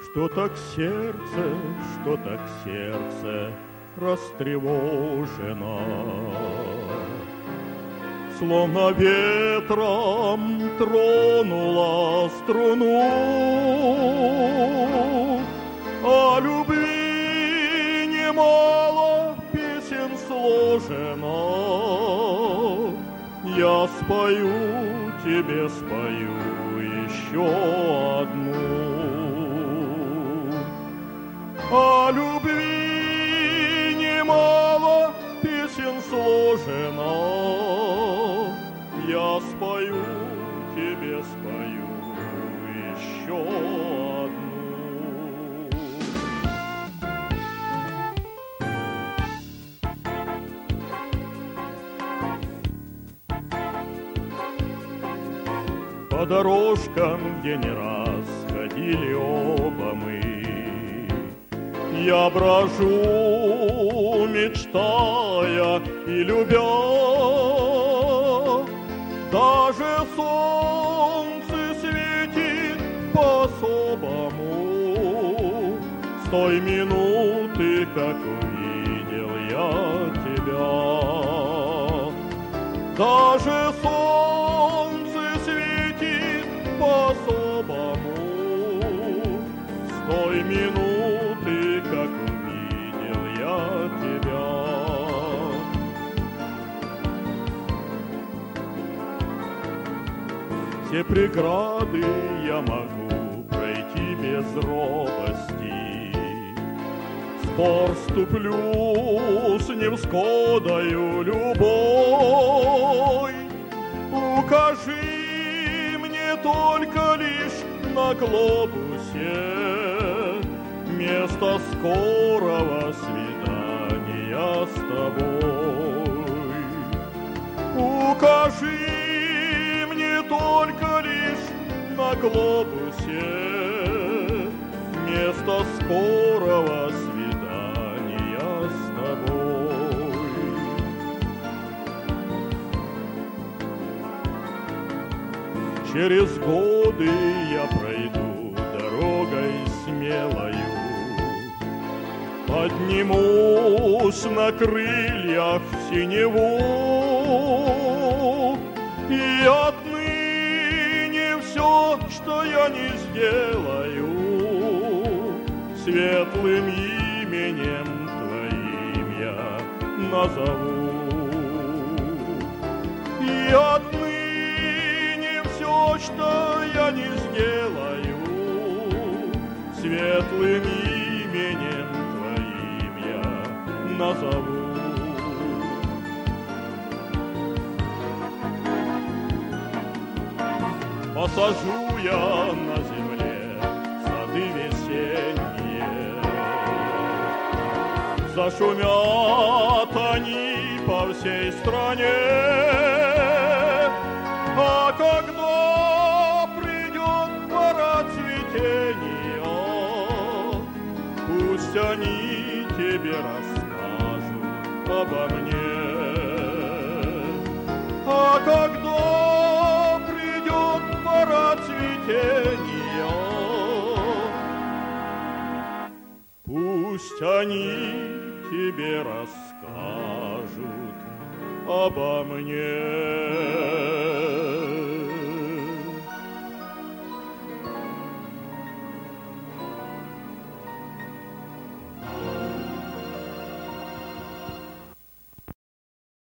Что так сердце растревожено, словно ветром тронула струну, о любви немало песен сложено. Я спою тебе, спою еще одну. О любви немало песен сложено. Я спою тебе, спою еще одну. По дорожкам, где не раз ходили оба мы, я брожу, мечтая и любя. Даже солнце светит по-особому с той минуты, как увидел я тебя. Даже солнце светит по-особому с той минуты, как увидел я тебя. Все преграды я могу пройти без робости, спор вступлю с невзгодою любой. Укажи мне только лишь на глобусе место скорого свидания с тобой. Укажи мне только лишь на глобусе место скорого свидания с тобой. Через годы я пройду дорогой смелою, поднимусь на крыльях в синеву, и отныне все, что я не сделаю, светлым именем твоим я назову. И отныне все, что я не сделаю, светлым именем твоим я назову. Посажу я на земле сады весенние, зашумят они по всей стране. А когда придет пора цветения, пусть они тебе расскажут обо мне. А когда пора цветения, пусть они тебе расскажут обо мне.